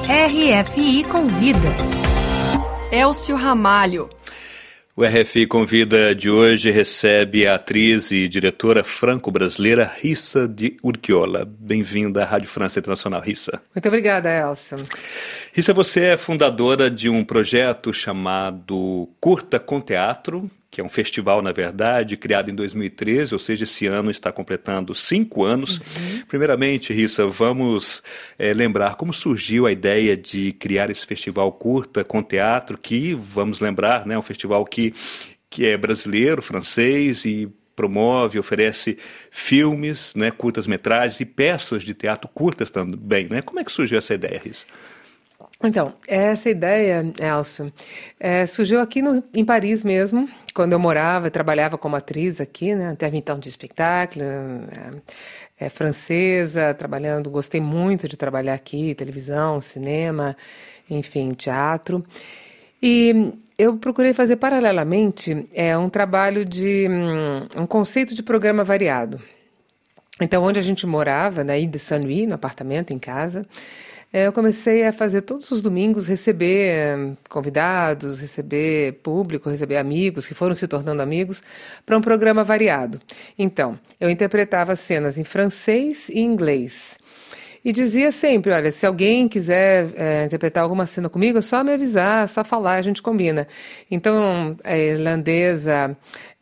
RFI Convida. Elcio Ramalho. O RFI Convida de hoje recebe a atriz e diretora franco-brasileira Rissa de Urquiola. Bem-vinda à Rádio França Internacional, Rissa. Muito obrigada, Elcio. Rissa, você é fundadora de um projeto chamado Curta com Teatro, que é um festival, na verdade, criado em 2013, ou seja, esse ano está completando 5 anos. Primeiramente, Rissa, vamos lembrar como surgiu a ideia de criar esse festival Curta com Teatro, que, vamos lembrar, né, é um festival que é brasileiro, francês e promove, oferece filmes, né, curtas-metragens e peças de teatro curtas também, né? Como é que surgiu essa ideia, Rissa? Então, essa ideia, Elcio, surgiu aqui em Paris mesmo, quando eu morava e trabalhava como atriz aqui, né, intermitente de espetáculo, francesa, gostei muito de trabalhar aqui, televisão, cinema, enfim, teatro. E eu procurei fazer paralelamente um trabalho de um conceito de programa variado. Então, onde a gente morava, na Ile de Saint-Louis, no apartamento, em casa, eu comecei a fazer todos os domingos, receber convidados, receber público, receber amigos que foram se tornando amigos para um programa variado. Então, eu interpretava cenas em francês e inglês. E dizia sempre, olha, se alguém quiser interpretar alguma cena comigo, é só me avisar, é só falar, a gente combina. Então, a irlandesa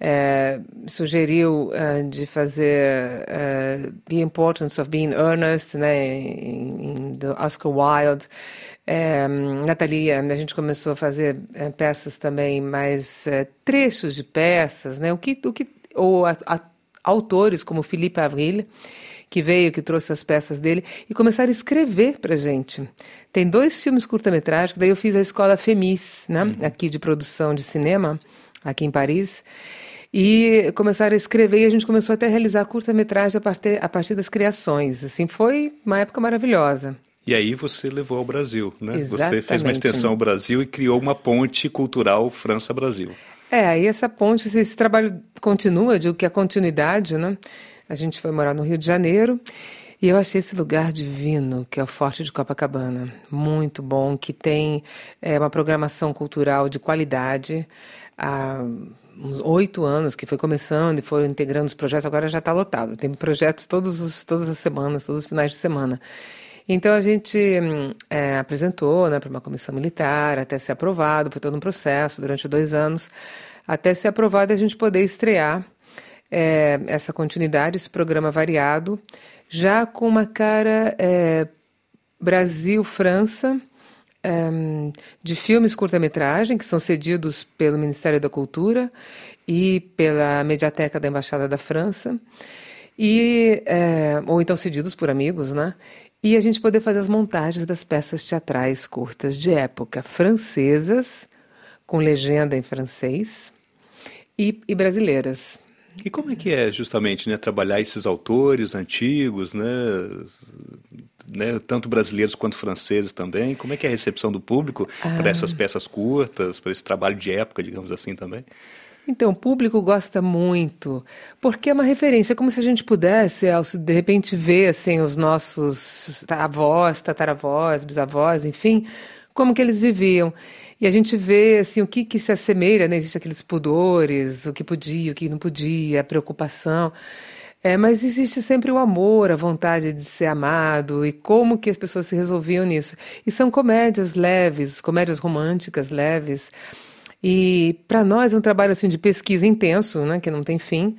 sugeriu de fazer The Importance of Being Earnest, né, do Oscar Wilde. Natalia, a gente começou a fazer peças também, mais trechos de peças, né, ou autores como Philippe Avril, que trouxe as peças dele, e começaram a escrever pra gente. Tem 2 filmes curta-metragem, que daí eu fiz a Escola Femis, né, aqui de produção de cinema, aqui em Paris, e começaram a escrever, e a gente começou até a realizar curta-metragem a partir das criações. Assim, foi uma época maravilhosa. E aí você levou ao Brasil, né? Exatamente. Você fez uma extensão ao Brasil e criou uma ponte cultural França-Brasil. Aí essa ponte, esse trabalho continua, eu digo que a continuidade, né? A gente foi morar no Rio de Janeiro e eu achei esse lugar divino, que é o Forte de Copacabana. Muito bom, que tem uma programação cultural de qualidade. Há uns 8 anos que foi começando e foram integrando os projetos, agora já está lotado. Tem projetos todas as semanas, todos os finais de semana. Então a gente apresentou, né, para uma comissão militar, até ser aprovado, foi todo um processo durante 2 anos, até ser aprovado e a gente poder estrear essa continuidade, esse programa variado, já com uma cara Brasil-França, de filmes curta-metragem, que são cedidos pelo Ministério da Cultura e pela Mediateca da Embaixada da França, ou então cedidos por amigos, né? E a gente poder fazer as montagens das peças teatrais curtas de época francesas, com legenda em francês, e brasileiras. E como é que é justamente, né, trabalhar esses autores antigos, né, tanto brasileiros quanto franceses também? Como é que é a recepção do público para essas peças curtas, para esse trabalho de época, digamos assim, também? Então, o público gosta muito, porque é uma referência, como se a gente pudesse, Elcio, de repente ver assim, os nossos avós, tataravós, bisavós, enfim, como que eles viviam. E a gente vê assim, o que se assemelha, né? Existem aqueles pudores, o que podia, o que não podia, a preocupação. Mas existe sempre o amor, a vontade de ser amado e como que as pessoas se resolviam nisso. E são comédias leves, comédias românticas leves. E para nós é um trabalho assim, de pesquisa intenso, né? Que não tem fim.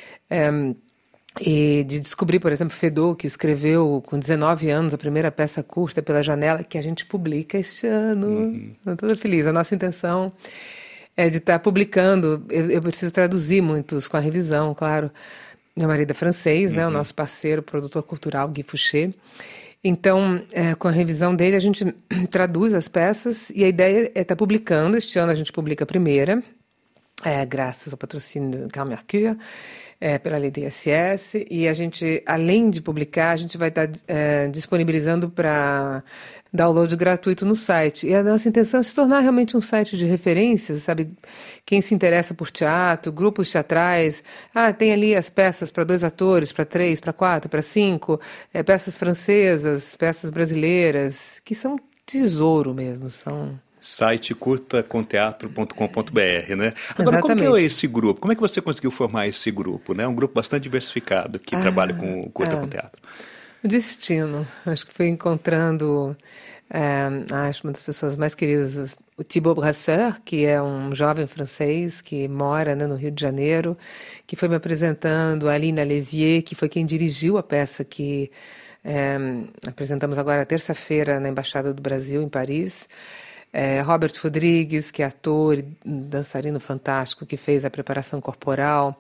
E de descobrir, por exemplo, Feydeau, que escreveu com 19 anos a primeira peça curta Pela Janela, que a gente publica este ano. Estou toda feliz. A nossa intenção é de estar publicando. Eu preciso traduzir muitos com a revisão, claro. Meu marido é francês, né? O nosso parceiro, produtor cultural, Guy Fouché. Então, com a revisão dele, a gente traduz as peças e a ideia é estar publicando. Este ano a gente publica a primeira, graças ao patrocínio do Carl Mercure, pela lei DSS, e a gente, além de publicar, a gente vai estar disponibilizando para download gratuito no site. E a nossa intenção é se tornar realmente um site de referências, sabe? Quem se interessa por teatro, grupos teatrais, tem ali as peças para 2 atores, para 3, para 4, para 5, peças francesas, peças brasileiras, que são tesouro mesmo, são... Site curtaconteatro.com.br, né? Agora, Exatamente. como que é esse grupo? Como é que você conseguiu formar esse grupo, né? Um grupo bastante diversificado que trabalha com curta com teatro. O destino. Acho que foi encontrando, acho uma das pessoas mais queridas, o Thibaut Brasseur, que é um jovem francês que mora, né, no Rio de Janeiro, que foi me apresentando, a Aline Alésier, que foi quem dirigiu a peça que apresentamos agora terça-feira na Embaixada do Brasil, em Paris. Robert Rodrigues, que é ator e dançarino fantástico, que fez a preparação corporal.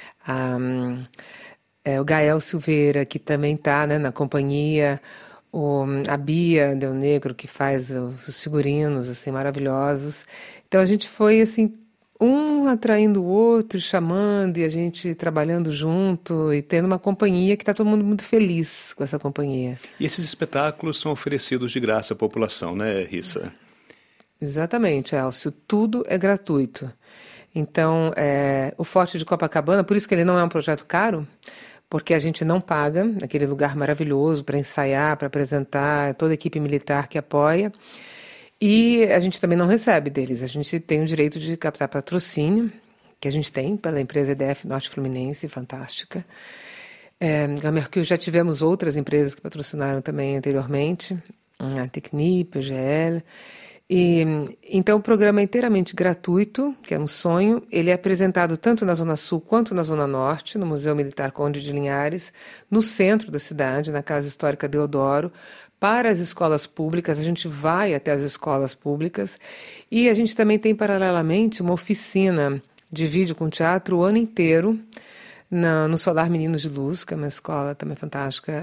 O Gael Silveira, que também está, né, na companhia. A Bia Del Negro, que faz os figurinos assim, maravilhosos. Então a gente foi assim, um atraindo o outro, chamando, e a gente trabalhando junto e tendo uma companhia que está todo mundo muito feliz com essa companhia. E esses espetáculos são oferecidos de graça à população, né, Rissa? Exatamente, Elcio. Tudo é gratuito. Então, o Forte de Copacabana, por isso que ele não é um projeto caro, porque a gente não paga aquele lugar maravilhoso para ensaiar, para apresentar, toda a equipe militar que apoia. E a gente também não recebe deles. A gente tem o direito de captar patrocínio, que a gente tem pela empresa EDF Norte Fluminense, fantástica. A Mercure, já tivemos outras empresas que patrocinaram também anteriormente, a Technip, a GL. Então o programa é inteiramente gratuito, que é um sonho. Ele é apresentado tanto na Zona Sul quanto na Zona Norte, no Museu Militar Conde de Linhares, no centro da cidade, na Casa Histórica Deodoro, para as escolas públicas. A gente vai até as escolas públicas e a gente também tem paralelamente uma oficina de vídeo com teatro o ano inteiro no Solar Meninos de Luz, que é uma escola também fantástica,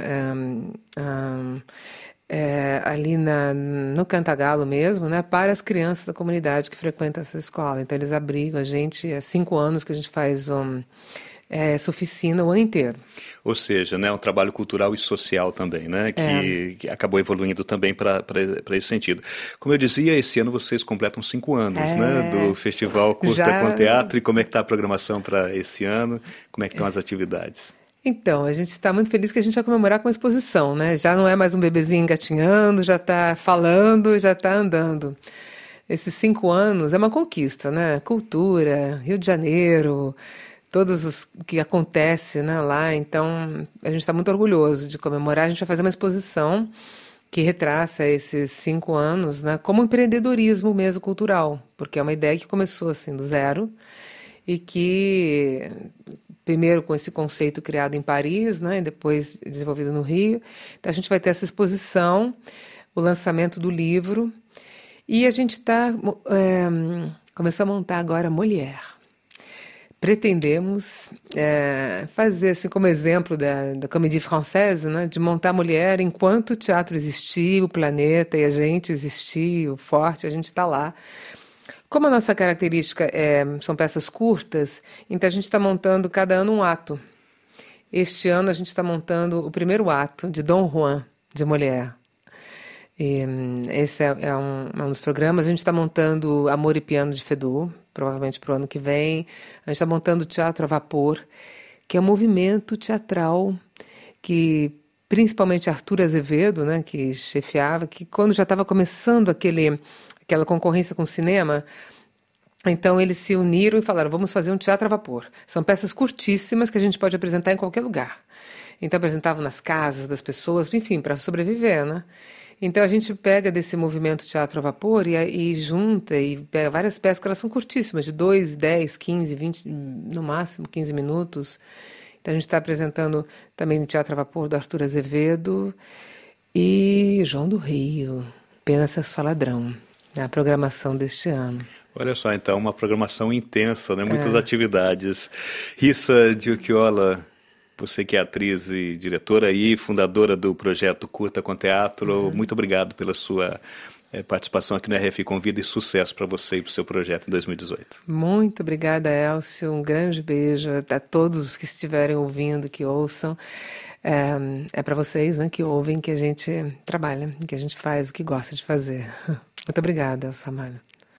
ali no Cantagalo mesmo, né, para as crianças da comunidade que frequentam essa escola. Então eles abrigam a gente, há 5 anos que a gente faz essa oficina o ano inteiro. Ou seja, né, um trabalho cultural e social também, né, que acabou evoluindo também para esse sentido. Como eu dizia, esse ano vocês completam 5 anos, né, do Festival Curta com Teatro. E como é que está a programação para esse ano? Como é que estão as atividades? Então, a gente está muito feliz que a gente vai comemorar com uma exposição, né? Já não é mais um bebezinho engatinhando, já está falando, já está andando. Esses 5 anos é uma conquista, né? Cultura, Rio de Janeiro, todos os que acontece, né, lá. Então, a gente está muito orgulhoso de comemorar. A gente vai fazer uma exposição que retraça esses 5 anos, né, como empreendedorismo mesmo cultural, porque é uma ideia que começou assim do zero e que primeiro com esse conceito criado em Paris, né, e depois desenvolvido no Rio. Então a gente vai ter essa exposição, o lançamento do livro, e a gente está começando a montar agora Molière. Pretendemos fazer, assim, como exemplo da Comédie Française, né, de montar Molière enquanto o teatro existir, o planeta e a gente existir, o Forte, a gente está lá. Como a nossa característica são peças curtas, então a gente está montando cada ano um ato. Este ano a gente está montando o primeiro ato de Dom Juan, de Molière. E esse é um dos programas. A gente está montando Amor e Piano de Feydeau, provavelmente para o ano que vem. A gente está montando Teatro a Vapor, que é um movimento teatral que principalmente Arthur Azevedo, né, que chefiava, que quando já estava começando aquela concorrência com o cinema, então eles se uniram e falaram, vamos fazer um teatro a vapor. São peças curtíssimas que a gente pode apresentar em qualquer lugar. Então apresentavam nas casas das pessoas, enfim, para sobreviver, né? Então a gente pega desse movimento teatro a vapor e junta e pega várias peças que elas são curtíssimas, de 2, 10, 15, 20, no máximo 15 minutos. Então a gente está apresentando também no Teatro a Vapor do Arthur Azevedo e João do Rio, Pena Ser Só Ladrão, na programação deste ano. Olha só, então, uma programação intensa, né? Muitas atividades. Rissa Diucchiola, você que é atriz e diretora e fundadora do projeto Curta com Teatro, muito obrigado pela sua participação aqui no RFI Convida e sucesso para você e para o seu projeto em 2018. Muito obrigada, Elcio. Um grande beijo a todos os que estiverem ouvindo, que ouçam. É para vocês, né, que ouvem, que a gente trabalha, que a gente faz o que gosta de fazer. Muito obrigada, Elcio Ramalho.